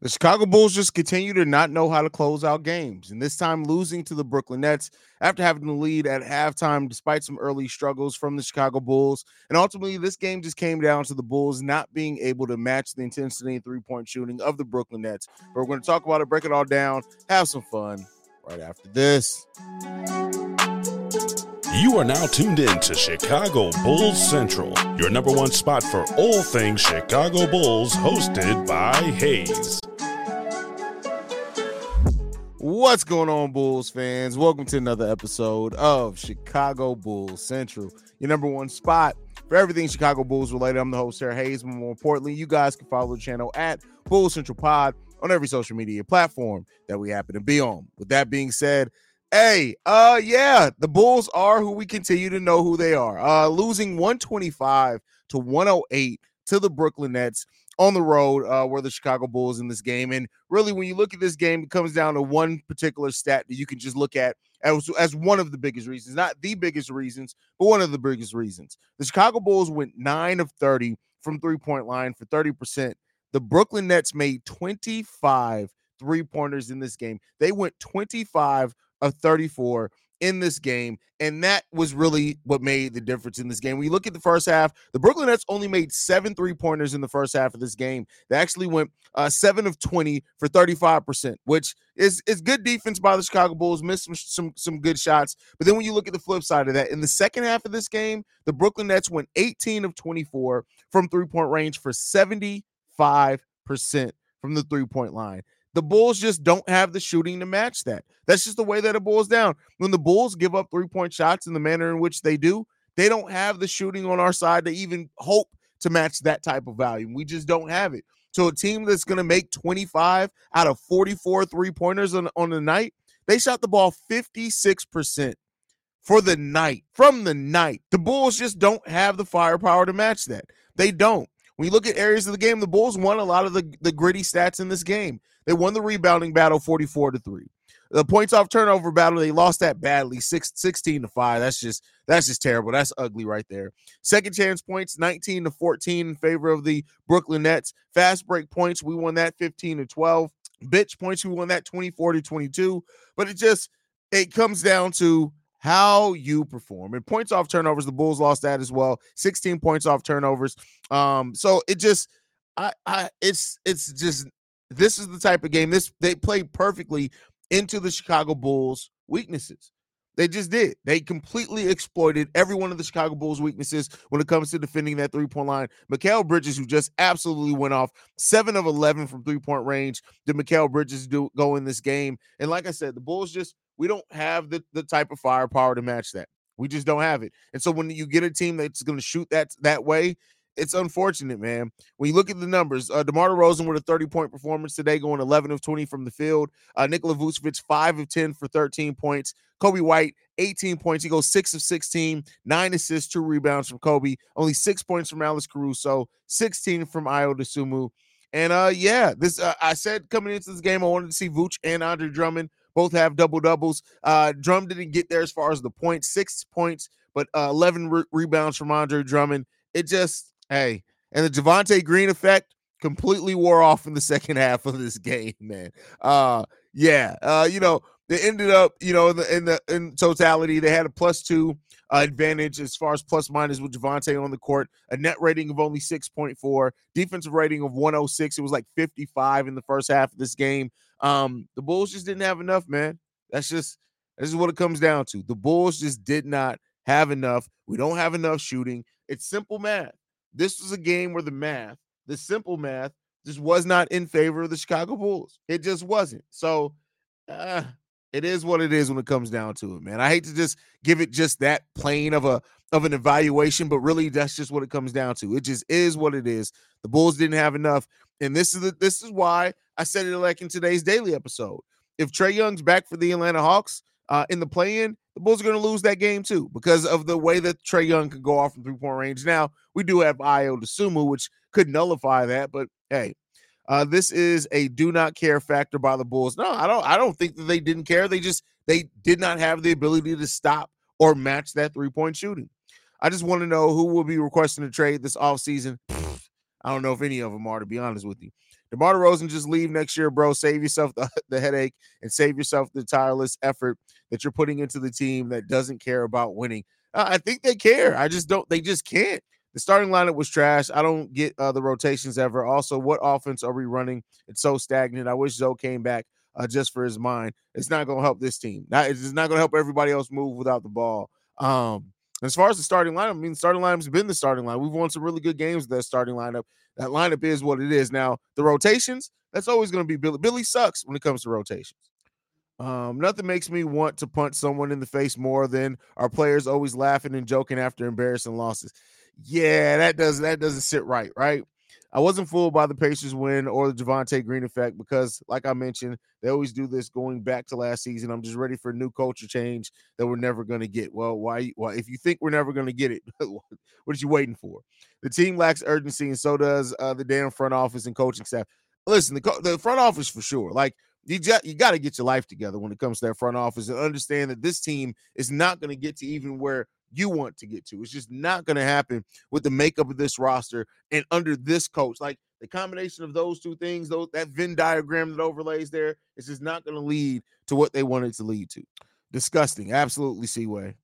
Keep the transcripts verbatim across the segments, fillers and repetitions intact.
The Chicago Bulls just continue to not know how to close out games, and this time losing to the Brooklyn Nets after having the lead at halftime despite some early struggles from the Chicago Bulls. And ultimately, this game just came down to the Bulls not being able to match the intensity and three-point shooting of the Brooklyn Nets. But we're going to talk about it, break it all down, have some fun right after this. You are now tuned in to Chicago Bulls Central, your number one spot for all things Chicago Bulls, hosted by Hayes. What's going on, Bulls fans? Welcome to another episode of Chicago Bulls Central, your number one spot for everything Chicago Bulls related. I'm the host, Sarah Hayes, but more importantly, you guys can follow the channel at Bulls Central Pod on every social media platform that we happen to be on. With that being said, hey, uh, yeah, the Bulls are who we continue to know who they are. Uh, losing one twenty-five to one oh eight to the Brooklyn Nets on the road, uh, were the Chicago Bulls in this game. And really, when you look at this game, it comes down to one particular stat that you can just look at as, as one of the biggest reasons, not the biggest reasons, but one of the biggest reasons. The Chicago Bulls went nine of thirty from three-point line for thirty percent. The Brooklyn Nets made twenty-five three-pointers in this game. They went twenty-five of thirty-four in this game, and that was really what made the difference in this game. When you look at the first half, the Brooklyn Nets only made seven three-pointers in the first half of this game. They actually went uh, seven of twenty for thirty-five percent, which is, is good defense by the Chicago Bulls, missed some, some, some good shots. But then when you look at the flip side of that, in the second half of this game, the Brooklyn Nets went eighteen of twenty-four from three-point range for seventy-five percent from the three-point line. The Bulls just don't have the shooting to match that. That's just the way that it boils down. When the Bulls give up three-point shots in the manner in which they do, they don't have the shooting on our side to even hope to match that type of volume. We just don't have it. So a team that's going to make twenty-five out of forty-four three-pointers on, on the night, they shot the ball fifty-six percent for the night, from the night. The Bulls just don't have the firepower to match that. They don't. When you look at areas of the game, the Bulls won a lot of the, the gritty stats in this game. They won the rebounding battle forty-four to three. The points off turnover battle, they lost that badly, six, sixteen to five. That's just that's just terrible. That's ugly right there. Second chance points, nineteen to fourteen in favor of the Brooklyn Nets. Fast break points, we won that fifteen to twelve. Bitch points, we won that twenty-four to twenty-two. But it just it comes down to how you perform. And points off turnovers, the Bulls lost that as well. sixteen points off turnovers. Um, so it just I I it's it's just this is the type of game this they played perfectly into the Chicago Bulls weaknesses. They just did. They completely exploited every one of the Chicago Bulls weaknesses when it comes to defending that three-point line. Mikal Bridges, who just absolutely went off, seven of eleven from three-point range, did Mikal Bridges do go in this game. And like I said, the Bulls just, we don't have the, the type of firepower to match that. We just don't have it. And so when you get a team that's going to shoot that that way, it's unfortunate, man. When you look at the numbers, uh, DeMar DeRozan with a thirty-point performance today, going eleven of twenty from the field. Uh, Nikola Vucevic, five of ten for thirteen points. Kobe White, eighteen points. He goes six of sixteen, nine assists, two rebounds from Kobe. Only six points from Alex Caruso, sixteen from Ayo Dosunmu. And, uh, yeah, this uh, I said coming into this game, I wanted to see Vooch and Andre Drummond both have double-doubles. Uh, Drum didn't get there as far as the points, six points, but uh, eleven re- rebounds from Andre Drummond. It just... Hey, and the Javonte Green effect completely wore off in the second half of this game, man. Uh, yeah, uh, you know, they ended up, you know, in the in the in totality, they had a plus two uh, advantage as far as plus minus with Javonte on the court. A net rating of only six point four, defensive rating of one oh six. It was like fifty-five in the first half of this game. Um, the Bulls just didn't have enough, man. That's just this is what it comes down to. The Bulls just did not have enough. We don't have enough shooting. It's simple math. This was a game where the math, the simple math, just was not in favor of the Chicago Bulls. It just wasn't. So uh, it is what it is when it comes down to it, man. I hate to just give it just that plain of a of an evaluation, but really that's just what it comes down to. It just is what it is. The Bulls didn't have enough, and this is the, this is why I said it like in today's daily episode. If Trae Young's back for the Atlanta Hawks uh, in the play-in, the Bulls are going to lose that game too because of the way that Trae Young can go off from three-point range. Now, we do have Ayo Dosunmu, which could nullify that, but hey, uh, this is a do not care factor by the Bulls. No, I don't I don't think that they didn't care. They just they did not have the ability to stop or match that three-point shooting. I just want to know who will be requesting a trade this offseason. I don't know if any of them are, to be honest with you. DeMar DeRozan, just leave next year, bro. Save yourself the, the headache and save yourself the tireless effort that you're putting into the team that doesn't care about winning. Uh, I think they care. I just don't. They just can't. The starting lineup was trash. I don't get uh, the rotations ever. Also, what offense are we running? It's so stagnant. I wish Zoe came back uh, just for his mind. It's not going to help this team. Not, it's not going to help everybody else move without the ball. Um, as far as the starting lineup, I mean, the starting lineup's been the starting line. We've won some really good games with that starting lineup. That lineup is what it is. Now, the rotations, that's always going to be Billy. Billy sucks when it comes to rotations. Um, nothing makes me want to punch someone in the face more than our players always laughing and joking after embarrassing losses. Yeah, that does that doesn't sit right, right? I wasn't fooled by the Pacers win or the Javonte Green effect because, like I mentioned, they always do this going back to last season. I'm just ready for a new culture change that we're never going to get. Well, why? Well, if you think we're never going to get it, what are you waiting for? The team lacks urgency, and so does uh, the damn front office and coaching staff. Listen, the, co- the front office for sure. Like, you just, you got to get your life together when it comes to that front office and understand that this team is not going to get to even where you want to get to. It's just not going to happen with the makeup of this roster and under this coach. Like, the combination of those two things, those, that Venn diagram that overlays there, is just not going to lead to what they want it to lead to. Disgusting. Absolutely, Seaway.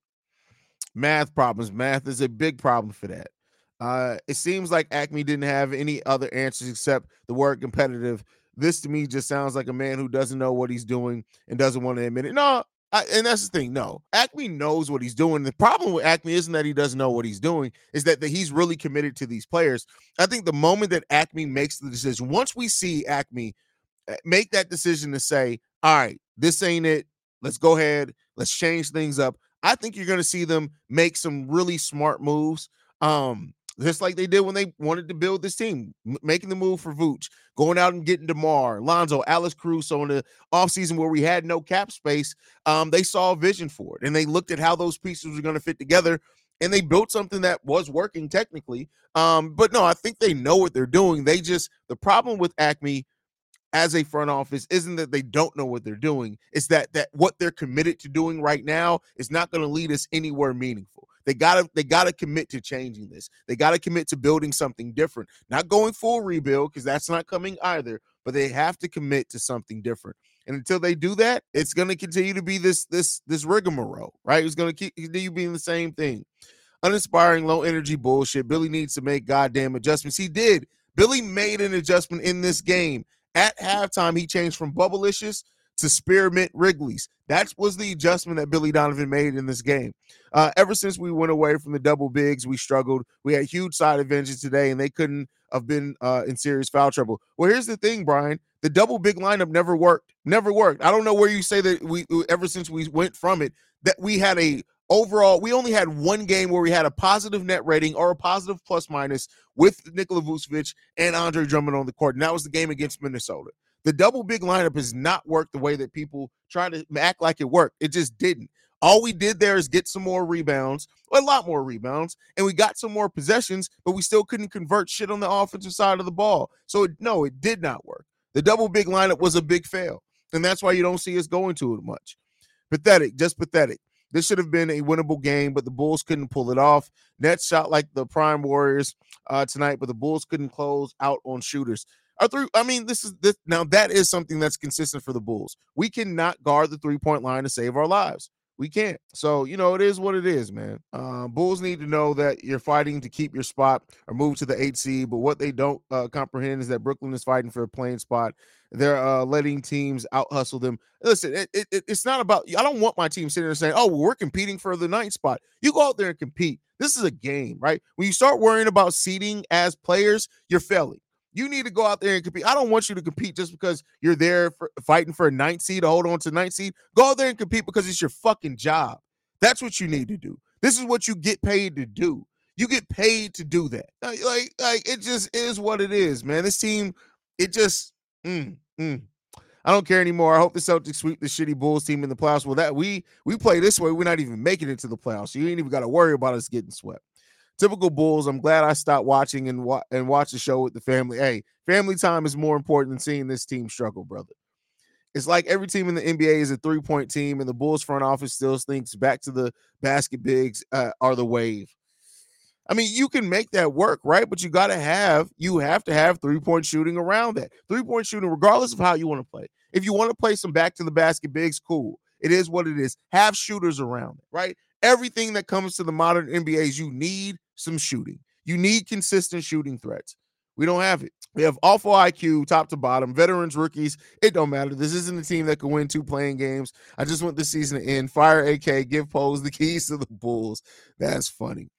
Math problems. Math is a big problem for that. Uh, it seems like Acme didn't have any other answers except the word competitive. This to me just sounds like a man who doesn't know what he's doing and doesn't want to admit it. No, I, and that's the thing. No, Acme knows what he's doing. The problem with Acme isn't that he doesn't know what he's doing, is that, that he's really committed to these players. I think the moment that Acme makes the decision, once we see Acme make that decision to say, all right, this ain't it, let's go ahead, let's change things up, I think you're going to see them make some really smart moves. Um, just like they did when they wanted to build this team, M- making the move for Vooch, going out and getting DeMar, Lonzo, Alex Caruso in the offseason where we had no cap space. Um, they saw a vision for it, and they looked at how those pieces were going to fit together, and they built something that was working technically. Um, but no, I think they know what they're doing. They just, the problem with Acme as a front office isn't that they don't know what they're doing. It's that that what they're committed to doing right now is not going to lead us anywhere meaningful. They gotta they gotta commit to changing this. They gotta commit to building something different. Not going full rebuild, because that's not coming either. But they have to commit to something different. And until they do that, it's going to continue to be this this this rigmarole, right? It's going to keep continue being the same thing. Uninspiring, low energy bullshit. Billy needs to make goddamn adjustments. He did. Billy made an adjustment in this game. At halftime, he changed from Bubblicious to Spearmint Wrigley's. That was the adjustment that Billy Donovan made in this game. Uh, ever since we went away from the double bigs, we struggled. We had huge side advantages today, and they couldn't have been uh, in serious foul trouble. Well, here's the thing, Brian. The double big lineup never worked. Never worked. I don't know where you say that we, ever since we went from it, that we had a overall, we only had one game where we had a positive net rating or a positive plus minus with Nikola Vucevic and Andre Drummond on the court, and that was the game against Minnesota. The double big lineup has not worked the way that people try to act like it worked. It just didn't. All we did there is get some more rebounds, a lot more rebounds, and we got some more possessions, but we still couldn't convert shit on the offensive side of the ball. So, it, no, it did not work. The double big lineup was a big fail, and that's why you don't see us going to it much. Pathetic, just pathetic. This should have been a winnable game, but the Bulls couldn't pull it off. Nets shot like the Prime Warriors uh, tonight, but the Bulls couldn't close out on shooters. Our three, I mean, this is this, now that is something that's consistent for the Bulls. We cannot guard the three-point line to save our lives. We can't. So, you know, it is what it is, man. Uh, Bulls need to know that you're fighting to keep your spot or move to the eight seed, but what they don't uh, comprehend is that Brooklyn is fighting for a playing spot. They're uh, letting teams out-hustle them. Listen, it, it, it's not about – I don't want my team sitting there saying, oh, well, we're competing for the ninth spot. You go out there and compete. This is a game, right? When you start worrying about seeding as players, you're failing. You need to go out there and compete. I don't want you to compete just because you're there for, fighting for a ninth seed to hold on to ninth seed. Go out there and compete because it's your fucking job. That's what you need to do. This is what you get paid to do. You get paid to do that. Like, like, like it just is what it is, man. This team, it just, mm, mm. I don't care anymore. I hope the Celtics sweep the shitty Bulls team in the playoffs. Well, that we we play this way, we're not even making it to the playoffs. So you ain't even got to worry about us getting swept. Typical Bulls. I'm glad I stopped watching and wa- and watch the show with the family. Hey, family time is more important than seeing this team struggle, brother. It's like every team in the N B A is a three-point team, and the Bulls front office still thinks back to the basket bigs uh, are the wave. I mean, you can make that work, right? But you got to have, you have to have three-point shooting around that. Three-point shooting, regardless of how you want to play. If you want to play some back to the basket bigs, cool. It is what it is. Have shooters around it, right? Everything that comes to the modern N B A is you need some shooting. You need consistent shooting threats. We don't have it. We have awful I Q, top to bottom, veterans, rookies. It don't matter. This isn't a team that can win two playing games. I just want this season to end. Fire A K, give Pose the keys to the Bulls. That's funny.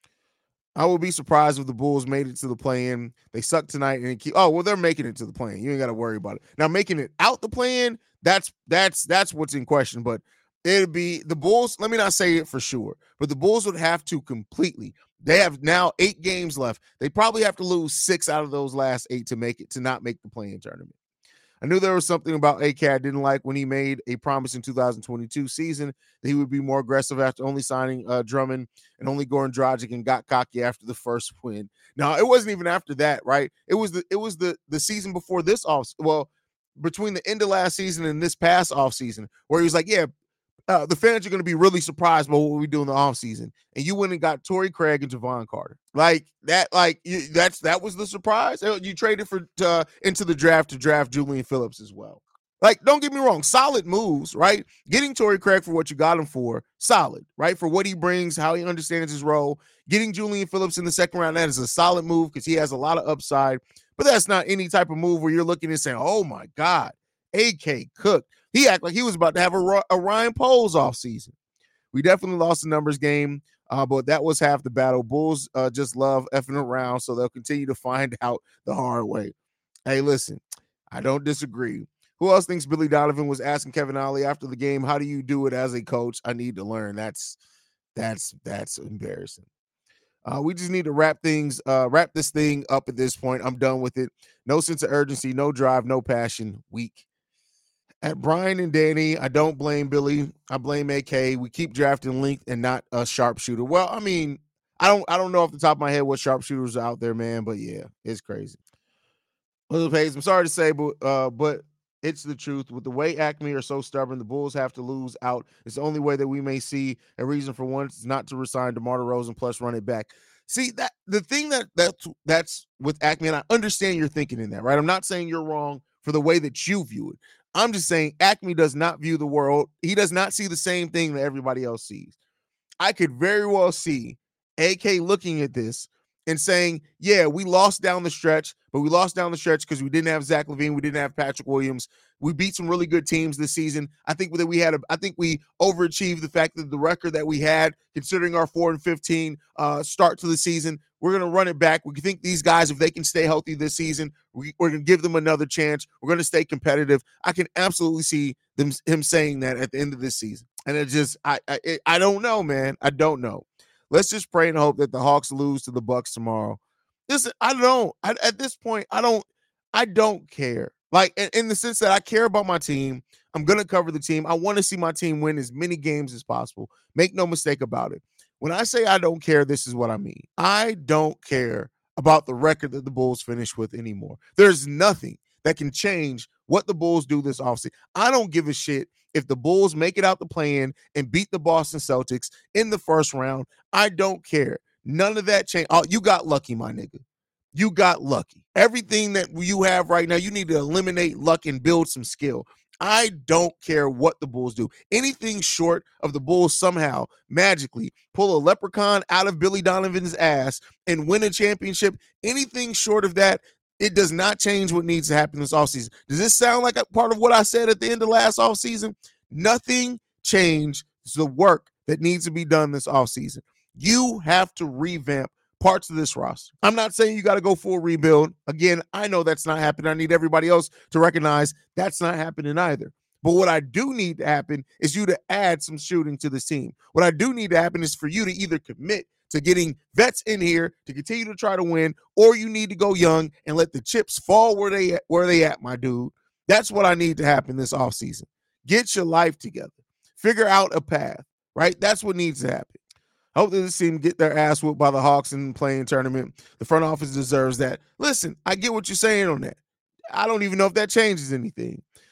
I will be surprised if the Bulls made it to the play-in. They suck tonight and keep. Oh well, they're making it to the play-in. You ain't got to worry about it. Now making it out the play-in, that's that's that's what's in question. But it'd be the Bulls. Let me not say it for sure, but the Bulls would have to completely. They have now eight games left. They probably have to lose six out of those last eight to make it to not make the play-in tournament. I knew there was something about A K I didn't like when he made a promise in two thousand twenty-two season that he would be more aggressive after only signing uh, Drummond and only Goran Dragic, and got cocky after the first win. Now, it wasn't even after that, right? It was the it was the the season before this off. Well, between the end of last season and this past off season, where he was like, "Yeah, uh, the fans are going to be really surprised by what we do in the off season," and you went and got Torrey Craig and Javon Carter. Like that, like you, that's that was the surprise. You traded for uh, into the draft to draft Julian Phillips as well. Like, don't get me wrong, solid moves, right? Getting Torrey Craig for what you got him for, solid, right? For what he brings, how he understands his role. Getting Julian Phillips in the second round, that is a solid move because he has a lot of upside. But that's not any type of move where you're looking and saying, "Oh my God, A K cooked." He acted like he was about to have a, a Ryan Poles off season. We definitely lost the numbers game, uh, but that was half the battle. Bulls uh, just love effing around, so they'll continue to find out the hard way. Hey, listen, I don't disagree. Who else thinks Billy Donovan was asking Kevin Ollie after the game, "How do you do it as a coach? I need to learn." That's that's that's embarrassing. Uh, we just need to wrap things, uh, wrap this thing up at this point. I'm done with it. No sense of urgency, no drive, no passion. Weak. At Brian and Danny, I don't blame Billy. I blame A K. We keep drafting length and not a sharpshooter. Well, I mean, I don't I don't know off the top of my head what sharpshooters are out there, man, but yeah, it's crazy. Well, Hayes, I'm sorry to say, but uh, but it's the truth. With the way Acme are so stubborn, the Bulls have to lose out. It's the only way that we may see a reason for one is not to resign DeMar DeRozan plus run it back. See, that the thing that that's that's with Acme, and I understand your thinking in that, right? I'm not saying you're wrong for the way that you view it. I'm just saying Acme does not view the world. He does not see the same thing that everybody else sees. I could very well see A K looking at this and saying, "Yeah, we lost down the stretch, but we lost down the stretch because we didn't have Zach LaVine, we didn't have Patrick Williams. We beat some really good teams this season. I think that we had, a, I think we overachieved the fact that the record that we had, considering our four and fifteen uh, start to the season, we're going to run it back. We think these guys, if they can stay healthy this season, we, we're going to give them another chance. We're going to stay competitive." I can absolutely see them him saying that at the end of this season, and it just, I, I, it, I don't know, man. I don't know. Let's just pray and hope that the Hawks lose to the Bucks tomorrow. Listen, I don't. I, at this point, I don't. I don't care. Like in, in the sense that I care about my team. I'm gonna cover the team. I want to see my team win as many games as possible. Make no mistake about it. When I say I don't care, this is what I mean. I don't care about the record that the Bulls finish with anymore. There's nothing that can change what the Bulls do this offseason. I don't give a shit if the Bulls make it out the play-in and beat the Boston Celtics in the first round. I don't care. None of that change. Oh, you got lucky, my nigga. You got lucky. Everything that you have right now, you need to eliminate luck and build some skill. I don't care what the Bulls do. Anything short of the Bulls somehow magically pull a leprechaun out of Billy Donovan's ass and win a championship, anything short of that, it does not change what needs to happen this offseason. Does this sound like a part of what I said at the end of last offseason? Nothing changed the work that needs to be done this offseason. You have to revamp parts of this roster. I'm not saying you got to go full rebuild. Again, I know that's not happening. I need everybody else to recognize that's not happening either. But what I do need to happen is you to add some shooting to this team. What I do need to happen is for you to either commit to getting vets in here to continue to try to win, or you need to go young and let the chips fall where they at, where they at, my dude. That's what I need to happen this offseason. Get your life together. Figure out a path, right? That's what needs to happen. I hope that this team get their ass whooped by the Hawks in the playing tournament. The front office deserves that. Listen, I get what you're saying on that. I don't even know if that changes anything.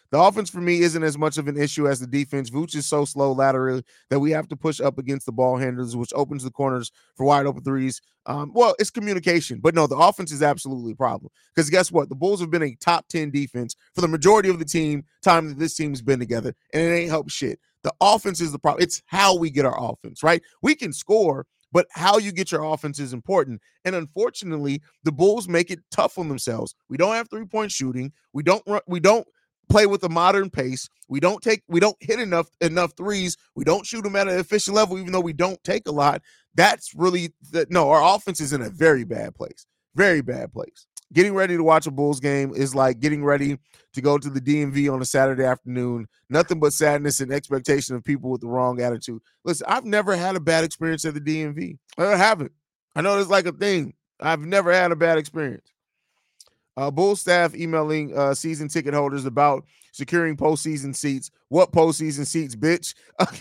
The offense for me isn't as much of an issue as the defense. Vooch is so slow laterally that we have to push up against the ball handlers, which opens the corners for wide open threes. Um, well, it's communication, but no, the offense is absolutely a problem. Because guess what? The Bulls have been a top ten defense for the majority of the team time that this team's been together, and it ain't helped shit. The offense is the problem. It's how we get our offense, right? We can score, but how you get your offense is important. And unfortunately, the Bulls make it tough on themselves. We don't have three-point shooting. We don't run, we don't play with a modern pace. We don't take, we don't hit enough enough threes. We don't shoot them at an efficient level, even though we don't take a lot. That's really the, no, our offense is in a very bad place. Very bad place. Getting ready to watch a Bulls game is like getting ready to go to the D M V on a Saturday afternoon. Nothing but sadness and expectation of people with the wrong attitude. Listen, I've never had a bad experience at the D M V. I haven't. I know it's like a thing. I've never had a bad experience. Uh, Bulls staff emailing uh, season ticket holders about securing postseason seats. What postseason seats, bitch?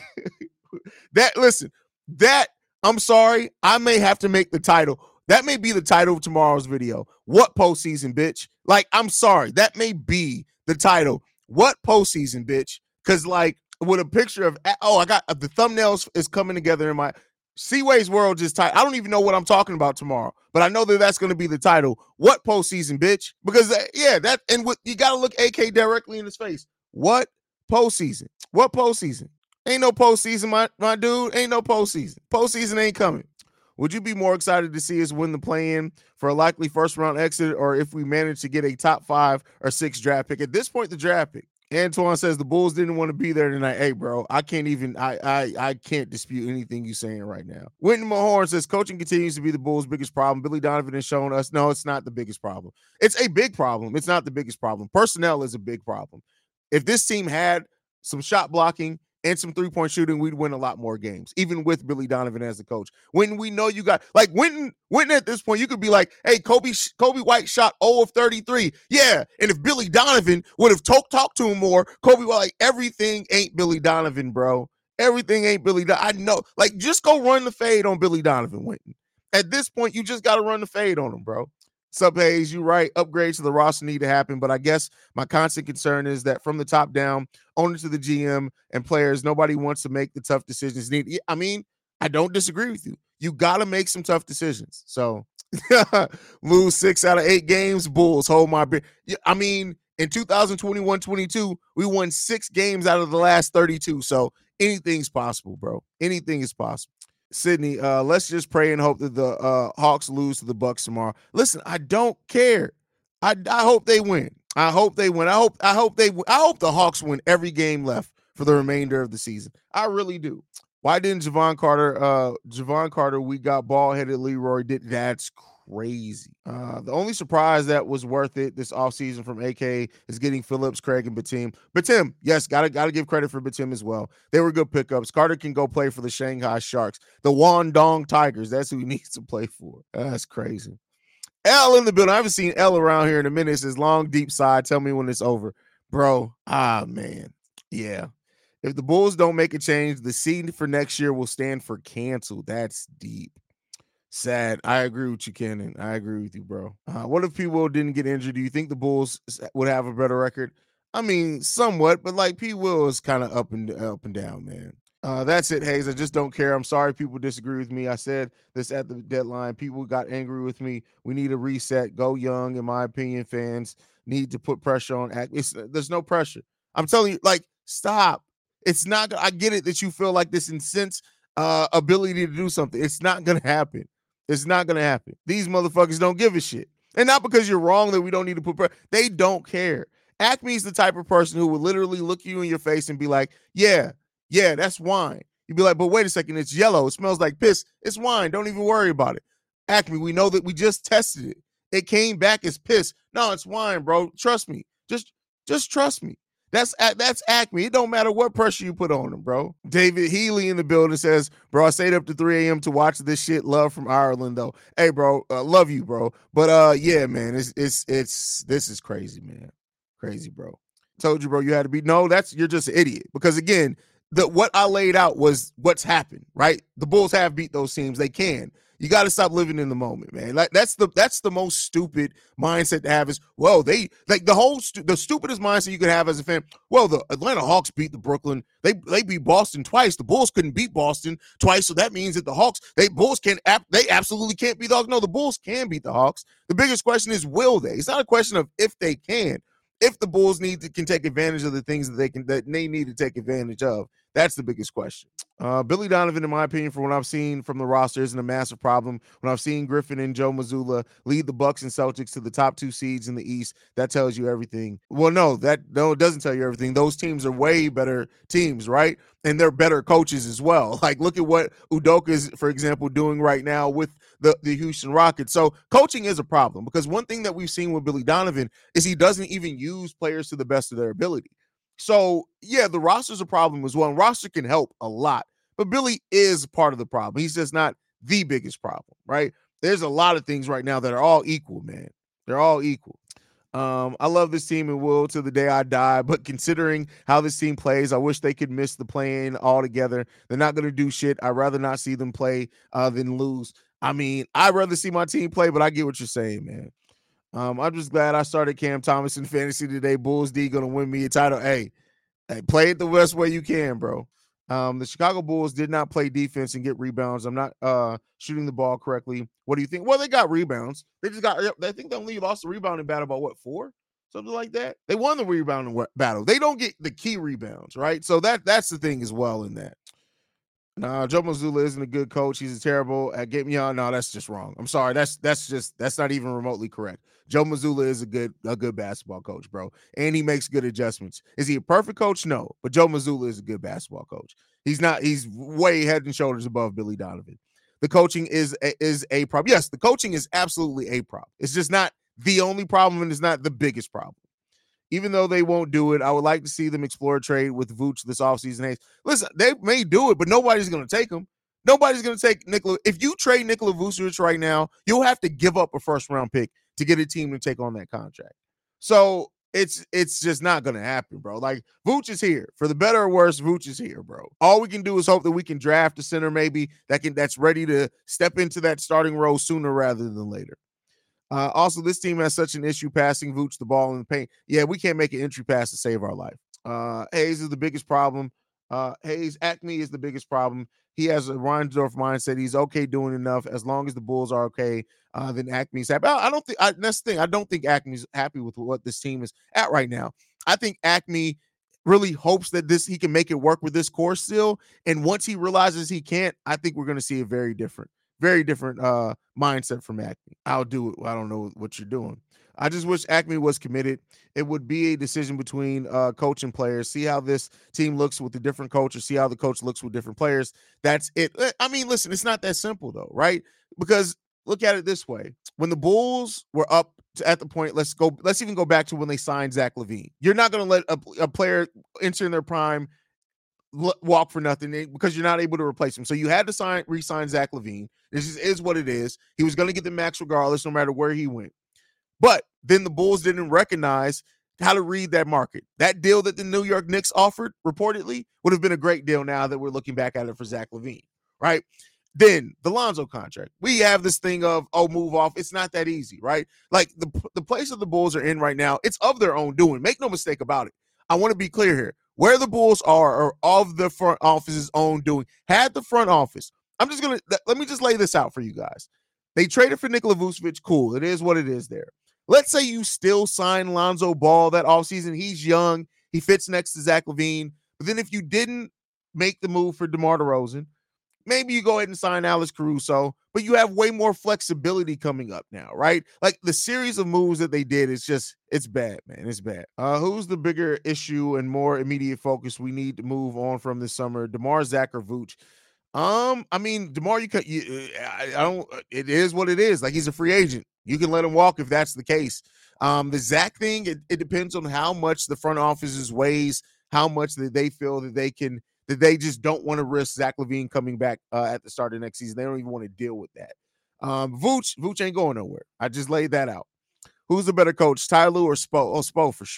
that listen, that I'm sorry. I may have to make the title. That may be the title of tomorrow's video. What postseason, bitch? Like, I'm sorry. That may be the title. What postseason, bitch? Because, like, with a picture of, oh, I got uh, the thumbnails is coming together in my Seaway's World just title. I don't even know what I'm talking about tomorrow, but I know that that's going to be the title. What postseason, bitch? Because, uh, yeah, that, and what you got to look A K directly in his face. What postseason? What postseason? Ain't no postseason, my, my dude. Ain't no postseason. Postseason ain't coming. Would you be more excited to see us win the play-in for a likely first-round exit, or if we manage to get a top five or six draft pick? At this point, the draft pick. Antoine says the Bulls didn't want to be there tonight. Hey, bro, I can't even I I I can't dispute anything you're saying right now. Whitney Mahorn says coaching continues to be the Bulls' biggest problem. Billy Donovan has shown us no, it's not the biggest problem. It's a big problem. It's not the biggest problem. Personnel is a big problem. If this team had some shot blocking and some three-point shooting, we'd win a lot more games, even with Billy Donovan as the coach. When we know you got, like, Winton, Winton at this point, you could be like, hey, Kobe Kobe White shot zero of thirty-three. Yeah, and if Billy Donovan would have talked talk to him more, Kobe was like, everything ain't Billy Donovan, bro. Everything ain't Billy Donovan. I know. Like, just go run the fade on Billy Donovan, Winton. At this point, you just got to run the fade on him, bro. Sup, Hayes, you right. Upgrades to the roster need to happen, but I guess my constant concern is that from the top down, owner to the G M and players, nobody wants to make the tough decisions. Need I mean, I don't disagree with you. You got to make some tough decisions. So lose six out of eight games, Bulls hold my beer. I mean, in two thousand twenty-one twenty-two, we won six games out of the last thirty-two. So anything's possible, bro. Anything is possible. Sydney, uh, let's just pray and hope that the uh, Hawks lose to the Bucks tomorrow. Listen, I don't care. I, I hope they win. I hope they win. I hope I hope they I hope the Hawks win every game left for the remainder of the season. I really do. Why didn't Javon Carter? Uh, Javon Carter, we got ball-headed Leroy. Did that's crazy. Uh, the only surprise that was worth it this offseason from A K is getting Phillips, Craig, and Batum. Batum, yes, gotta gotta give credit for Batum as well. They were good pickups. Carter can go play for the Shanghai Sharks, the Wandong Tigers. That's who he needs to play for. That's crazy. L in the building. I haven't seen L around here in a minute. It says long deep side. Tell me when it's over, bro. Ah man, yeah. If the Bulls don't make a change, the seed for next year will stand for cancel. That's deep. Sad. I agree with you, Kenan. I agree with you, bro. Uh, what if P. Will didn't get injured? Do you think the Bulls would have a better record? I mean, somewhat, but like P. Will is kind of up and up and down, man. Uh, that's it, Hayes. I just don't care. I'm sorry people disagree with me. I said this at the deadline. People got angry with me. We need a reset. Go young, in my opinion. Fans need to put pressure on. It's, there's no pressure. I'm telling you, like, stop. It's not. I get it that you feel like this intense uh, ability to do something. It's not going to happen. It's not going to happen. These motherfuckers don't give a shit. And not because you're wrong that we don't need to put pressure. They don't care. Acme's the type of person who will literally look you in your face and be like, yeah, yeah, that's wine. You'd be like, but wait a second, it's yellow. It smells like piss. It's wine. Don't even worry about it. Acme, we know that we just tested it. It came back as piss. No, it's wine, bro. Trust me. Just, just trust me. That's that's Acme. It don't matter what pressure you put on them, bro. David Healy in the building says, bro, I stayed up to three a.m. to watch this shit. Love from Ireland, though. Hey, bro, uh, love you, bro. But, uh, yeah, man, it's, it's, it's, this is crazy, man. Crazy, bro. Told you, bro, you had to be, no, that's, you're just an idiot. Because, again, the what I laid out was what's happened, right? The Bulls have beat those teams. They can. You got to stop living in the moment, man. Like that's the that's the most stupid mindset to have is, well, they like the whole stu- the stupidest mindset you could have as a fan. Well, the Atlanta Hawks beat the Brooklyn. They they beat Boston twice. The Bulls couldn't beat Boston twice, so that means that the Hawks, they Bulls can they absolutely can't beat the Hawks. No, the Bulls can beat the Hawks. The biggest question is, will they? It's not a question of if they can. If the Bulls need to can take advantage of the things that they can that they need to take advantage of, that's the biggest question. Uh, Billy Donovan, in my opinion, from what I've seen from the roster, isn't a massive problem. When I've seen Griffin and Joe Mazzulla lead the Bucks and Celtics to the top two seeds in the East, that tells you everything. Well, no, that no, it doesn't tell you everything. Those teams are way better teams, right? And they're better coaches as well. Like, look at what Udoka is, for example, doing right now with the, the Houston Rockets. So coaching is a problem because one thing that we've seen with Billy Donovan is he doesn't even use players to the best of their ability. So, yeah, the roster's a problem as well. And roster can help a lot. But Billy is part of the problem. He's just not the biggest problem, right? There's a lot of things right now that are all equal, man. They're all equal. Um, I love this team and will till the day I die, but considering how this team plays, I wish they could miss the play-in altogether. They're not going to do shit. I'd rather not see them play uh, than lose. I mean, I'd rather see my team play, but I get what you're saying, man. Um, I'm just glad I started Cam Thomas in fantasy today. Bulls D going to win me a title. Hey, hey, play it the best way you can, bro. Um, the Chicago Bulls did not play defense and get rebounds. I'm not uh, shooting the ball correctly. What do you think? Well, they got rebounds. They just got, I think they only lost the rebounding battle about what, four? Something like that. They won the rebounding battle. They don't get the key rebounds, right? So that that's the thing as well in that. Nah, Joe Mazzulla isn't a good coach. He's a terrible at getting me on. No, that's just wrong. I'm sorry. That's that's just that's not even remotely correct. Joe Mazzulla is a good a good basketball coach, bro, and he makes good adjustments. Is he a perfect coach? No, but Joe Mazzulla is a good basketball coach. He's not. He's way head and shoulders above Billy Donovan. The coaching is is a problem. Yes, the coaching is absolutely a problem. It's just not the only problem, and it's not the biggest problem. Even though they won't do it, I would like to see them explore a trade with Vooch this offseason. Hey, listen, they may do it, but nobody's going to take him. Nobody's going to take Nikola. If you trade Nikola Vucevic right now, you'll have to give up a first-round pick to get a team to take on that contract. So it's it's just not going to happen, bro. Like, Vooch is here. For the better or worse, Vooch is here, bro. All we can do is hope that we can draft a center maybe that can that's ready to step into that starting role sooner rather than later. Uh, also, this team has such an issue passing Vooch the ball in the paint. Yeah, we can't make an entry pass to save our life. Uh, Hayes is the biggest problem. Uh, Hayes, Acme is the biggest problem. He has a Reinsdorf mindset. He's okay doing enough. As long as the Bulls are okay, uh, then Acme's happy. I, I don't think I, that's the thing. I don't think Acme's happy with what this team is at right now. I think Acme really hopes that this he can make it work with this core still. And once he realizes he can't, I think we're going to see it very different. Very different uh, mindset from Acme. I'll do it. I don't know what you're doing. I just wish Acme was committed. It would be a decision between uh, coach and players. See how this team looks with the different coach, or see how the coach looks with different players. That's it. I mean, listen, it's not that simple though, right? Because look at it this way: when the Bulls were up to, at the point, let's go. Let's even go back to when they signed Zach LaVine. You're not going to let a, a player enter in their prime walk for nothing because you're not able to replace him. So you had to sign, re-sign Zach LaVine. This is, is what it is. He was going to get the max regardless, no matter where he went. But then the Bulls didn't recognize how to read that market. That deal that the New York Knicks offered, reportedly, would have been a great deal now that we're looking back at it for Zach LaVine, right? Then the Lonzo contract. We have this thing of, oh, move off. It's not that easy, right? Like the, the place that the Bulls are in right now, it's of their own doing. Make no mistake about it. I want to be clear here. Where the Bulls are are of the front office's own doing. Had the front office. I'm just going to, let me just lay this out for you guys. They traded for Nikola Vucevic. Cool. It is what it is there. Let's say you still sign Lonzo Ball that offseason. He's young. He fits next to Zach LaVine. But then if you didn't make the move for DeMar DeRozan, maybe you go ahead and sign Alex Caruso, but you have way more flexibility coming up now, right? Like the series of moves that they did, it's just, it's bad, man. It's bad. Uh, who's the bigger issue and more immediate focus we need to move on from this summer? DeMar, Zach, or Vooch? Um, I mean, DeMar, you could, you, I, I don't, it is what it is. Like he's a free agent. You can let him walk if that's the case. Um, the Zach thing, it, it depends on how much the front office's weighs, how much that they feel that they can, that they just don't want to risk Zach LaVine coming back uh, at the start of next season. They don't even want to deal with that. Um, Vooch, Vooch ain't going nowhere. I just laid that out. Who's the better coach, Ty Lue or Spo? Oh, Spo for sure.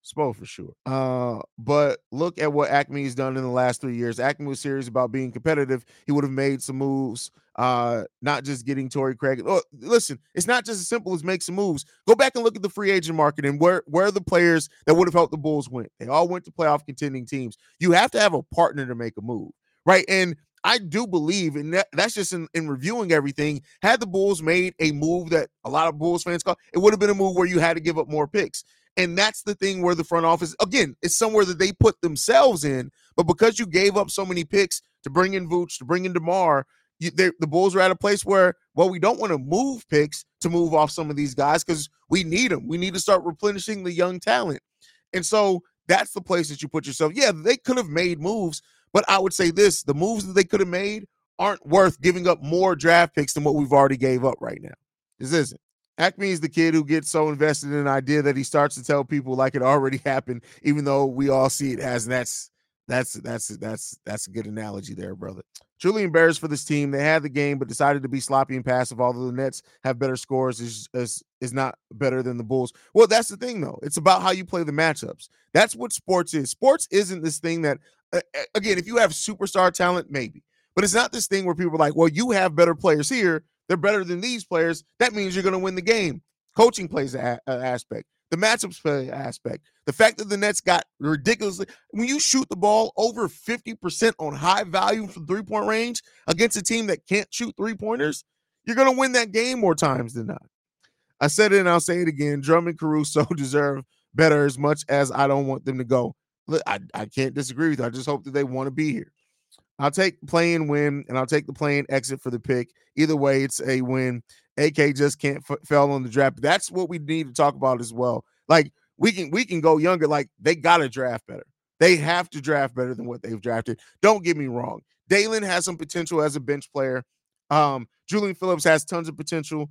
Spo for sure. Uh, but look at what Acme's done in the last three years. Acme was serious about being competitive. He would have made some moves, uh, not just getting Torrey Craig. Oh, listen, it's not just as simple as make some moves. Go back and look at the free agent market and where, where the players that would have helped the Bulls went. They all went to playoff contending teams. You have to have a partner to make a move, right? And I do believe, and that, that's just in, in reviewing everything, had the Bulls made a move that a lot of Bulls fans call, it would have been a move where you had to give up more picks. And that's the thing where the front office, again, it's somewhere that they put themselves in. But because you gave up so many picks to bring in Vooch, to bring in DeMar, you, the Bulls are at a place where, well, we don't want to move picks to move off some of these guys because we need them. We need to start replenishing the young talent. And so that's the place that you put yourself. Yeah, they could have made moves, but I would say this, the moves that they could have made aren't worth giving up more draft picks than what we've already gave up right now. This isn't. Acme is the kid who gets so invested in an idea that he starts to tell people like it already happened, even though we all see it as. And that's that's that's that's that's a good analogy there, brother. Truly embarrassed for this team. They had the game, but decided to be sloppy and passive. Although the Nets have better scores, is is is not better than the Bulls. Well, that's the thing, though. It's about how you play the matchups. That's what sports is. Sports isn't this thing that, uh, again, if you have superstar talent, maybe, but it's not this thing where people are like, well, you have better players here. They're better than these players. That means you're going to win the game. Coaching plays an a- aspect. The matchups play aspect. The fact that the Nets got ridiculously, when you shoot the ball over fifty percent on high value from three-point range against a team that can't shoot three-pointers, you're going to win that game more times than not. I said it and I'll say it again. Drummond, Caruso deserve better as much as I don't want them to go. Look, I, I can't disagree with you. I just hope that they want to be here. I'll take play-in win, and I'll take the play-in exit for the pick. Either way, it's a win. A K just can't f- fail on the draft. That's what we need to talk about as well. Like, we can we can go younger. Like, they got to draft better. They have to draft better than what they've drafted. Don't get me wrong. Dalen has some potential as a bench player. Um, Julian Phillips has tons of potential.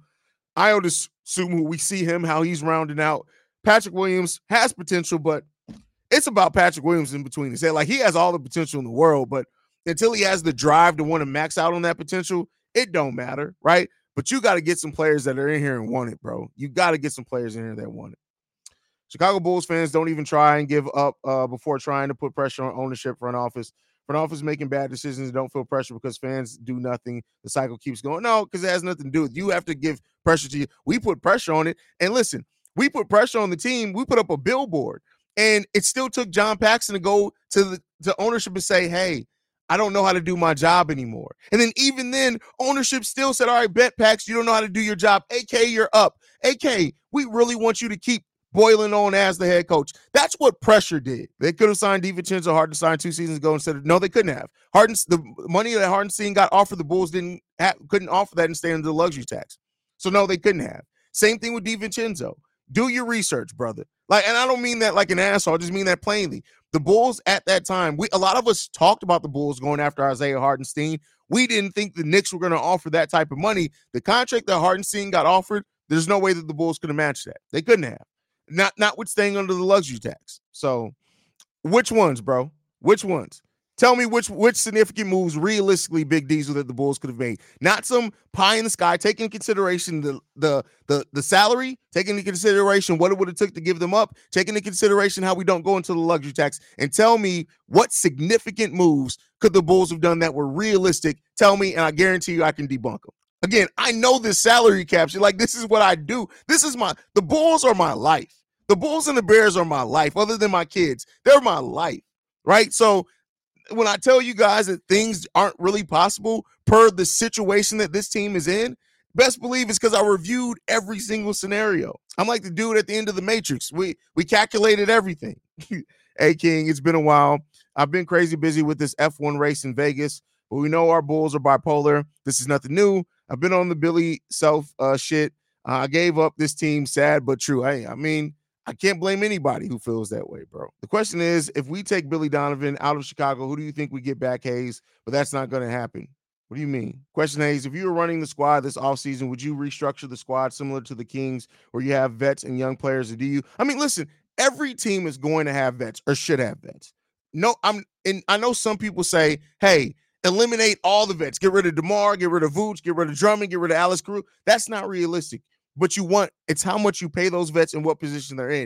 Ayo Dosunmu, we see him, how he's rounding out. Patrick Williams has potential, but it's about Patrick Williams in between his head. Like, he has all the potential in the world, but until he has the drive to want to max out on that potential, it don't matter, right? But you got to get some players that are in here and want it, bro. You got to get some players in here that want it. Chicago Bulls fans don't even try and give up uh, before trying to put pressure on ownership, front office. Front office making bad decisions and don't feel pressure because fans do nothing. The cycle keeps going. No, because it has nothing to do with you. You have to give pressure to you. We put pressure on it. And listen, we put pressure on the team. We put up a billboard. And it still took John Paxson to go to the to ownership and say, hey, I don't know how to do my job anymore. And then even then, ownership still said, all right, bet, Pax, you don't know how to do your job. A K, you're up. A K, we really want you to keep boiling on as the head coach. That's what pressure did. They could have signed DiVincenzo Harden signed two seasons ago instead of, no, they couldn't have. Harden's the money that Hardenstein got offered, the Bulls didn't have, couldn't offer that and stay under the luxury tax. So no, they couldn't have. Same thing with DiVincenzo. Do your research, brother. Like, and I don't mean that like an asshole. I just mean that plainly. The Bulls at that time, we a lot of us talked about the Bulls going after Isaiah Hardenstein. We didn't think the Knicks were going to offer that type of money. The contract that Hardenstein got offered, there's no way that the Bulls could have matched that. They couldn't have. Not, not with staying under the luxury tax. So, which ones, bro? Which ones? Tell me which which significant moves realistically Big Diesel that the Bulls could have made. Not some pie in the sky, taking into consideration the the the the salary, taking into consideration what it would have took to give them up, taking into consideration how we don't go into the luxury tax, and tell me what significant moves could the Bulls have done that were realistic. Tell me, and I guarantee you I can debunk them. Again, I know this salary cap shit. Like, this is what I do. This is my, the Bulls are my life. The Bulls and the Bears are my life. Other than my kids, they're my life, right? So, when I tell you guys that things aren't really possible per the situation that this team is in, best believe it's because I reviewed every single scenario. I'm like the dude at the end of the Matrix. We we calculated everything. Hey, King, it's been a while. I've been crazy busy with this F one race in Vegas, but we know our Bulls are bipolar. This is nothing new. I've been on the Billy Self uh, shit. Uh, I gave up this team, sad but true. Hey, I mean, I can't blame anybody who feels that way, bro. The question is, if we take Billy Donovan out of Chicago, who do you think we get back, Hayes? But that's not going to happen. What do you mean? Question, Hayes, if you were running the squad this offseason, would you restructure the squad similar to the Kings where you have vets and young players, or do you? I mean, listen, every team is going to have vets or should have vets. No, I'm and I know some people say, hey, eliminate all the vets. Get rid of DeMar, get rid of Vooch, get rid of Drummond, get rid of Alex Caruso. That's not realistic. But you want, it's how much you pay those vets and what position they're in.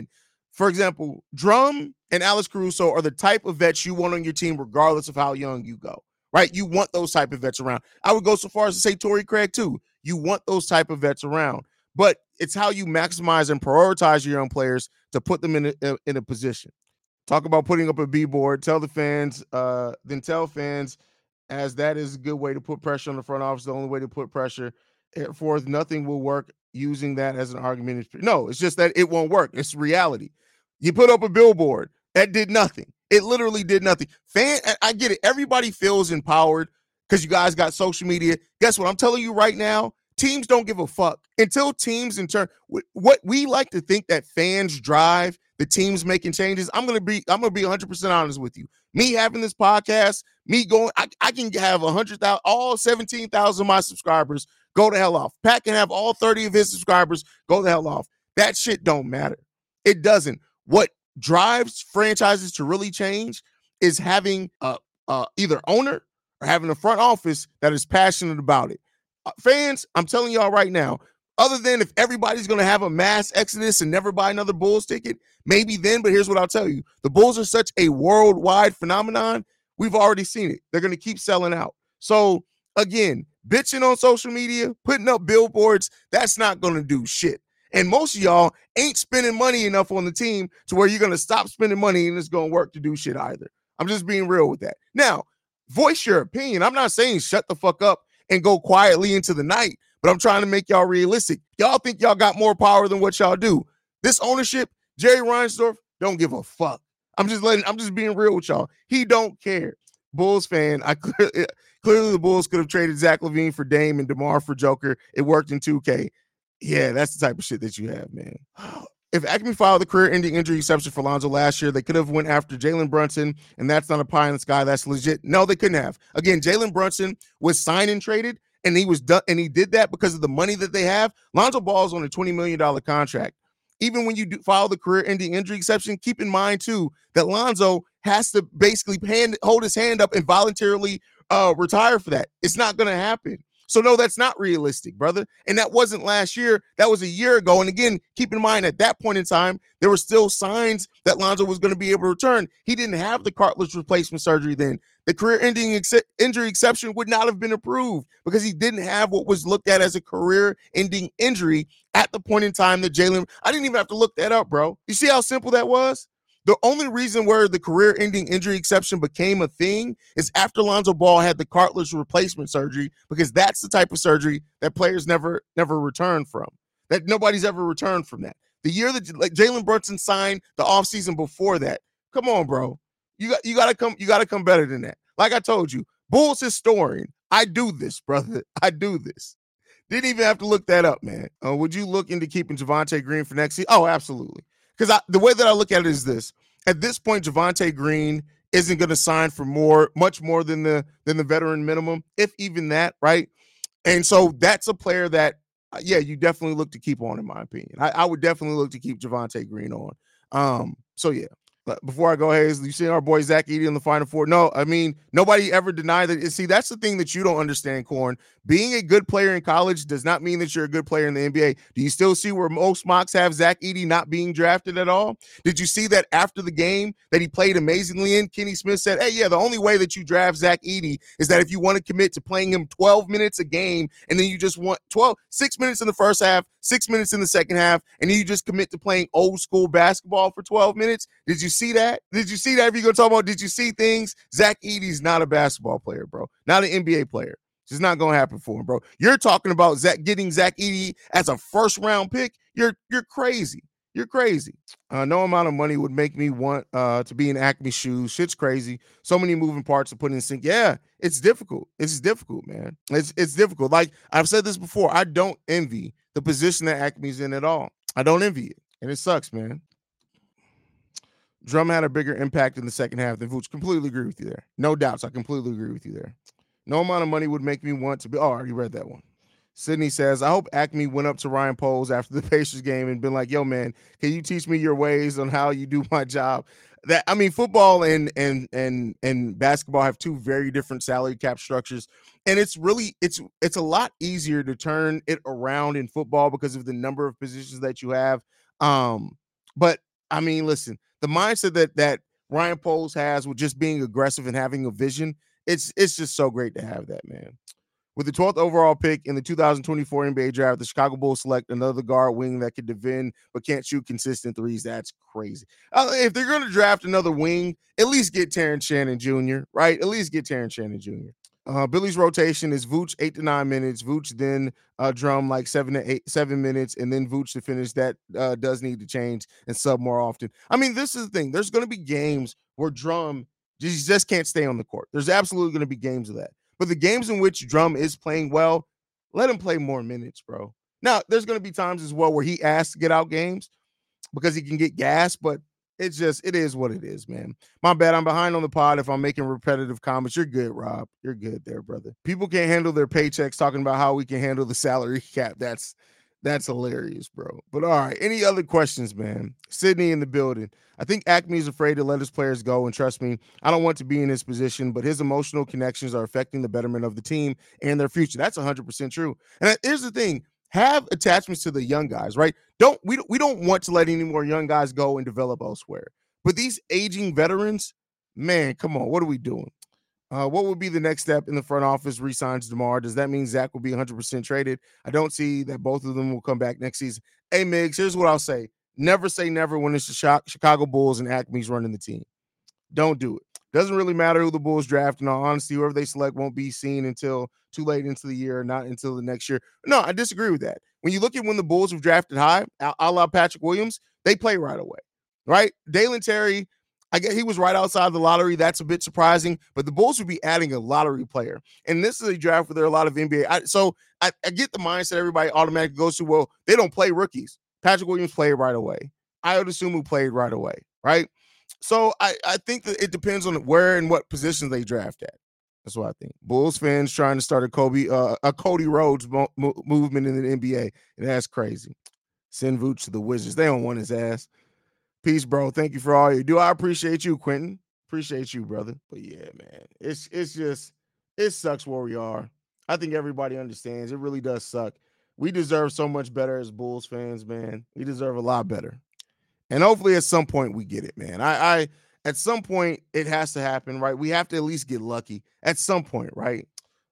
For example, Drum and Alex Caruso are the type of vets you want on your team regardless of how young you go, right? You want those type of vets around. I would go so far as to say Torrey Craig too. You want those type of vets around, but it's how you maximize and prioritize your young players to put them in a, in a position. Talk about putting up a B board. Tell the fans, uh, then tell fans, as that is a good way to put pressure on the front office. The only way to put pressure forth, nothing will work using that as an argument. No, it's just that it won't work. It's reality. You put up a billboard that did nothing. It literally did nothing. Fan, I get it. Everybody feels empowered because you guys got social media. Guess what? I'm telling you right now, teams don't give a fuck until teams in turn. What we like to think that fans drive the teams making changes. I'm gonna be. I'm gonna be one hundred percent honest with you. Me having this podcast, me going, I, I can have one hundred thousand, all seventeen thousand of my subscribers go the hell off. Pat can have all thirty of his subscribers go the hell off. That shit don't matter. It doesn't. What drives franchises to really change is having a, a either owner or having a front office that is passionate about it. Uh, fans, I'm telling y'all right now, other than if everybody's going to have a mass exodus and never buy another Bulls ticket, maybe then, but here's what I'll tell you. The Bulls are such a worldwide phenomenon. We've already seen it. They're going to keep selling out. So, again, bitching on social media, putting up billboards, that's not going to do shit. And most of y'all ain't spending money enough on the team to where you're going to stop spending money and it's going to work to do shit either. I'm just being real with that. Now, voice your opinion. I'm not saying shut the fuck up and go quietly into the night, but I'm trying to make y'all realistic. Y'all think y'all got more power than what y'all do. This ownership, Jerry Reinsdorf, don't give a fuck. I'm just letting, I'm just being real with y'all. He don't care. Bulls fan, I clearly, clearly the Bulls could have traded Zach LaVine for Dame and DeMar for Joker. It worked in two K. Yeah, that's the type of shit that you have, man. If Acme filed the career-ending injury exception for Lonzo last year, they could have went after Jalen Brunson, and that's not a pie in the sky. That's legit. No, they couldn't have. Again, Jalen Brunson was signed and traded, and he was done, and he did that because of the money that they have. Lonzo Ball is on a twenty million dollars contract. Even when you do file the career-ending injury exception, keep in mind too that Lonzo has to basically hand, hold his hand up and voluntarily uh, retire for that. It's not going to happen. So, no, that's not realistic, brother. And that wasn't last year. That was a year ago. And again, keep in mind, at that point in time, there were still signs that Lonzo was going to be able to return. He didn't have the cartilage replacement surgery then. The career-ending ex- injury exception would not have been approved because he didn't have what was looked at as a career-ending injury at the point in time that Jalen – I didn't even have to look that up, bro. You see how simple that was? The only reason where the career-ending injury exception became a thing is after Lonzo Ball had the cartilage replacement surgery, because that's the type of surgery that players never, never return from. That nobody's ever returned from that. The year that like Jalen Brunson signed the offseason before that, come on, bro. You got you got to come. You got to come better than that. Like I told you, Bulls historian. I do this, brother. I do this. Didn't even have to look that up, man. Uh, would you look into keeping Javonte Green for next season? Oh, absolutely. Because the way that I look at it is this: at this point, Javonte Green isn't going to sign for more, much more than the than the veteran minimum, if even that, right? And so that's a player that, uh, yeah, you definitely look to keep on, in my opinion. I, I would definitely look to keep Javonte Green on. Um, so yeah. But before I go, Hayes, you see our boy Zach Edey in the Final Four? No, I mean, nobody ever denied that. See, that's the thing that you don't understand, Corn. Being a good player in college does not mean that you're a good player in the N B A. Do you still see where most mocks have Zach Edey not being drafted at all? Did you see that after the game that he played amazingly in, Kenny Smith said, hey, yeah, the only way that you draft Zach Edey is that if you want to commit to playing him twelve minutes a game, and then you just want twelve, six minutes in the first half, six minutes in the second half, and then you just commit to playing old school basketball for twelve minutes. Did you see that? Did you see that? If you're going to talk about, did you see things? Zach Edey's not a basketball player, bro. Not an N B A player. It's just not going to happen for him, bro. You're talking about Zach getting Zach Edey as a first round pick. You're you're crazy. You're crazy. Uh, no amount of money would make me want uh, to be in Acme shoes. Shit's crazy. So many moving parts to put in sync. Yeah, it's difficult. It's difficult, man. It's it's difficult. Like I've said this before, I don't envy the position that Acme's in at all. I don't envy it, and it sucks, man. Drum had a bigger impact in the second half than Vooch. Completely agree with you there. No doubts. I completely agree with you there. No amount of money would make me want to be. Oh, I already read that one. Sydney says, I hope Acme went up to Ryan Poles after the Pacers game and been like, yo, man, can you teach me your ways on how you do my job? That I mean, football and and and and basketball have two very different salary cap structures. And it's really it's it's a lot easier to turn it around in football because of the number of positions that you have. Um, but I mean, listen, the mindset that that Ryan Poles has with just being aggressive and having a vision, it's it's just so great to have that, man. With the twelfth overall pick in the two thousand twenty-four N B A draft, the Chicago Bulls select another guard wing that can defend but can't shoot consistent threes. That's crazy. Uh, if they're going to draft another wing, at least get Terrence Shannon Junior, right? At least get Terrence Shannon Junior Uh, Billy's rotation is Vooch eight to nine minutes. Vooch then uh, drum like seven to eight, seven minutes, and then Vooch to finish. That uh, does need to change and sub more often. I mean, this is the thing. There's going to be games where Drum just, just can't stay on the court. There's absolutely going to be games of that. But the games in which Drum is playing well, let him play more minutes, bro. Now, there's going to be times as well where he asks to get out games because he can get gas, but it's just, it is what it is, man. My bad. I'm behind on the pod if I'm making repetitive comments. You're good, Rob. You're good there, brother. People can't handle their paychecks talking about how we can handle the salary cap. That's that's hilarious, bro. But all right, any other questions, man? Sydney in the building. I think Acme is afraid to let his players go, and trust me, I don't want to be in his position, but his emotional connections are affecting the betterment of the team and their future. That's one hundred percent true. And here's the thing. Have attachments to the young guys, right? Don't we, we don't want to let any more young guys go and develop elsewhere. But these aging veterans, man, come on, what are we doing? Uh, what would be the next step in the front office? Resigns DeMar. Does that mean Zach will be one hundred percent traded? I don't see that both of them will come back next season. Hey, Migs, here's what I'll say. Never say never when it's the Chicago Bulls and Acme's running the team. Don't do it. Doesn't really matter who the Bulls draft. In all honesty, whoever they select won't be seen until too late into the year, not until the next year. No, I disagree with that. When you look at when the Bulls have drafted high, a la Patrick Williams, they play right away, right? Dalen Terry, I guess he was right outside the lottery. That's a bit surprising, but the Bulls would be adding a lottery player. And this is a draft where there are a lot of N B A. I, so I, I get the mindset everybody automatically goes to, well, they don't play rookies. Patrick Williams played right away. Ayo Dosunmu played right away, right? So I, I think that it depends on where and what positions they draft at. That's what I think. Bulls fans trying to start a Kobe, uh, a Cody Rhodes mo- mo- movement in the N B A. And that's crazy. Send Vooch to the Wizards. They don't want his ass. Peace, bro. Thank you for all you do. I appreciate you, Quentin. Appreciate you, brother. But yeah, man, it's it's just it sucks where we are. I think everybody understands. It really does suck. We deserve so much better as Bulls fans, man. We deserve a lot better. And hopefully at some point we get it, man. I, I at some point it has to happen, right? We have to at least get lucky at some point, right?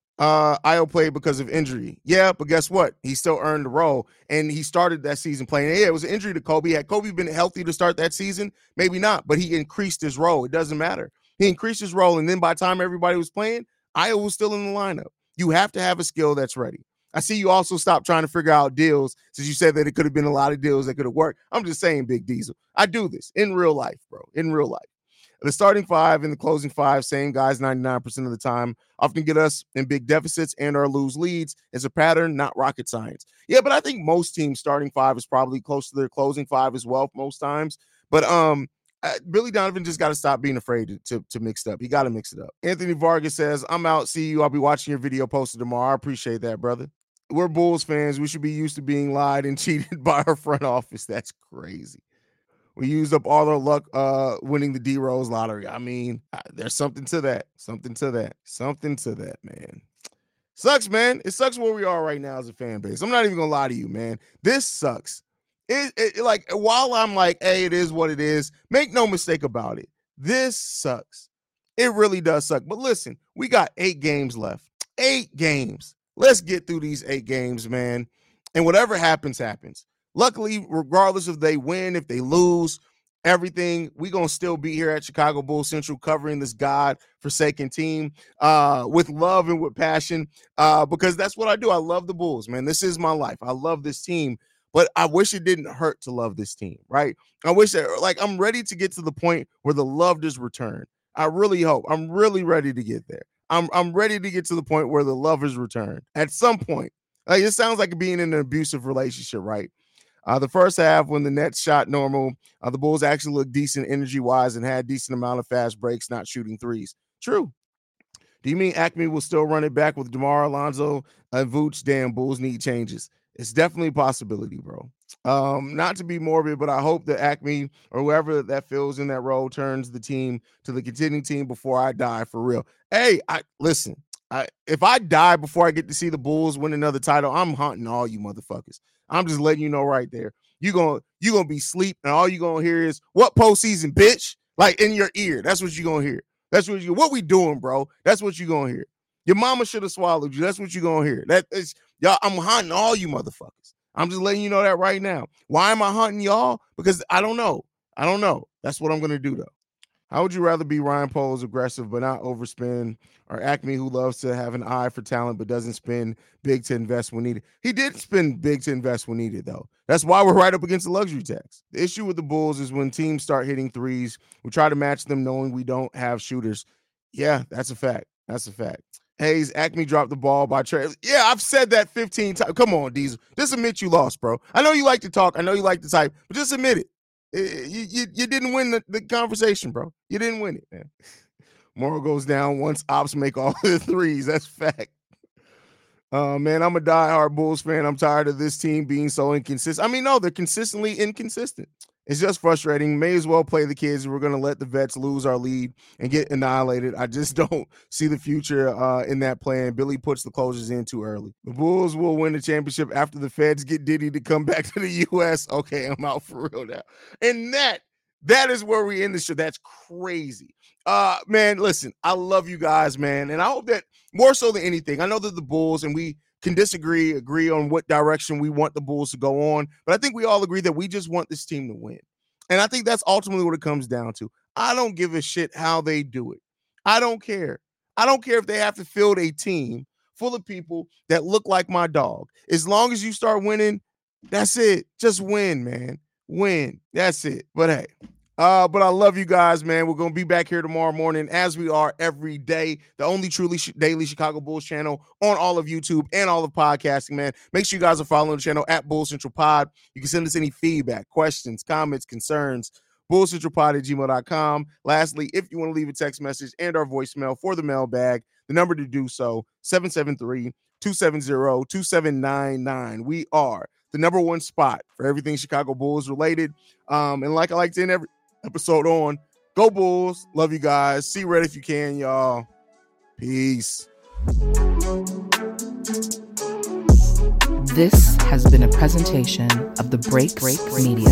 Uh, Ayo played because of injury. Yeah, but guess what? He still earned the role, and he started that season playing. Yeah, it was an injury to Kobe. Had Kobe been healthy to start that season? Maybe not, but he increased his role. It doesn't matter. He increased his role, and then by the time everybody was playing, Ayo was still in the lineup. You have to have a skill that's ready. I see you also stopped trying to figure out deals since you said that it could have been a lot of deals that could have worked. I'm just saying, Big Diesel. I do this in real life, bro, in real life. The starting five and the closing five, same guys ninety-nine percent of the time, often get us in big deficits and or lose leads. It's a pattern, not rocket science. Yeah, but I think most teams' starting five is probably close to their closing five as well most times. But um, uh, Billy Donovan just got to stop being afraid to, to, to mix it up. He got to mix it up. Anthony Vargas says, I'm out. See you. I'll be watching your video posted tomorrow. I appreciate that, brother. We're Bulls fans. We should be used to being lied and cheated by our front office. That's crazy. We used up all our luck uh, winning the D-Rose lottery. I mean, there's something to that. Something to that. Something to that, man. Sucks, man. It sucks where we are right now as a fan base. I'm not even going to lie to you, man. This sucks. It, it like, while I'm like, hey, it is what it is, make no mistake about it. This sucks. It really does suck. But listen, we got eight games left. Eight games. Let's get through these eight games, man. And whatever happens, happens. Luckily, regardless if they win, if they lose, everything, we're going to still be here at Chicago Bulls Central covering this God-forsaken team uh, with love and with passion uh, because that's what I do. I love the Bulls, man. This is my life. I love this team, but I wish it didn't hurt to love this team, right? I wish that, like, I'm ready to get to the point where the love does return. I really hope. I'm really ready to get there. I'm I'm ready to get to the point where the love is returned at some point. Like, it sounds like being in an abusive relationship, right? Uh, the first half, when the Nets shot normal, uh, the Bulls actually looked decent energy-wise and had a decent amount of fast breaks, not shooting threes. True. Do you mean Acme will still run it back with DeMar, Alonzo, and Vooch? Damn, Bulls need changes. It's definitely a possibility, bro. Um, not to be morbid, but I hope that Acme or whoever that fills in that role turns the team to the contending team before I die, for real. Hey, I listen, I, if I die before I get to see the Bulls win another title, I'm haunting all you motherfuckers. I'm just letting you know right there. you gonna you gonna be asleep, and all you gonna hear is what postseason, bitch, like in your ear. That's what you gonna hear. That's what you. What we doing, bro? That's what you gonna hear. Your mama should have swallowed you. That's what you gonna hear. That is y'all. I'm hunting all you motherfuckers. I'm just letting you know that right now. Why am I hunting y'all? Because I don't know. I don't know. That's what I'm gonna do though. How would you rather be Ryan Poles, aggressive but not overspend, or Acme, who loves to have an eye for talent but doesn't spend big to invest when needed? He did spend big to invest when needed, though. That's why we're right up against the luxury tax. The issue with the Bulls is when teams start hitting threes, we try to match them knowing we don't have shooters. Yeah, that's a fact. That's a fact. Hayes, Acme dropped the ball by Trey. Yeah, I've said that fifteen times. Come on, Diesel. Just admit you lost, bro. I know you like to talk. I know you like to type, but just admit it. You, you, you didn't win the, the conversation, bro. You didn't win it, man. Morrow goes down once ops make all the threes. That's fact. Uh, man, I'm a diehard Bulls fan. I'm tired of this team being so inconsistent. I mean, no, they're consistently inconsistent. It's just frustrating. May as well play the kids. We're going to let the vets lose our lead and get annihilated. I just don't see the future uh, in that plan. Billy puts the closures in too early. The Bulls will win the championship after the feds get Diddy to come back to the U S. Okay, I'm out for real now. And that, that is where we end the show. That's crazy. Uh, man, listen, I love you guys, man. And I hope that more so than anything, I know that the Bulls, and we can disagree, agree on what direction we want the Bulls to go on. But I think we all agree that we just want this team to win. And I think that's ultimately what it comes down to. I don't give a shit how they do it. I don't care. I don't care if they have to field a team full of people that look like my dog. As long as you start winning, that's it. Just win, man. Win. That's it. But hey, Uh, but I love you guys, man. We're going to be back here tomorrow morning as we are every day. The only truly sh- daily Chicago Bulls channel on all of YouTube and all of podcasting, man. Make sure you guys are following the channel at Bulls Central Pod. You can send us any feedback, questions, comments, concerns, bulls central pod at gmail dot com. Lastly, if you want to leave a text message and our voicemail for the mailbag, the number to do so, seven seven three, two seven zero, two seven nine nine. We are the number one spot for everything Chicago Bulls related. Um, and like I like to end every episode on, go Bulls. Love you guys. See red if you can, y'all. Peace. This has been a presentation of the Break Break Media.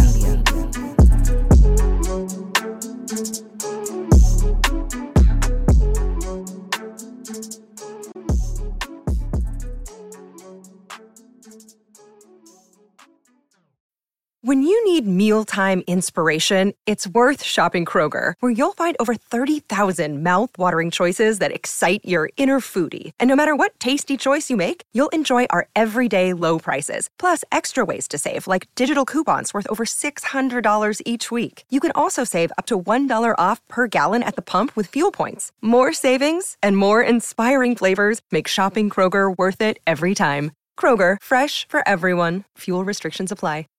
When you need mealtime inspiration, it's worth shopping Kroger, where you'll find over thirty thousand mouth-watering choices that excite your inner foodie. And no matter what tasty choice you make, you'll enjoy our everyday low prices, plus extra ways to save, like digital coupons worth over six hundred dollars each week. You can also save up to one dollar off per gallon at the pump with fuel points. More savings and more inspiring flavors make shopping Kroger worth it every time. Kroger, fresh for everyone. Fuel restrictions apply.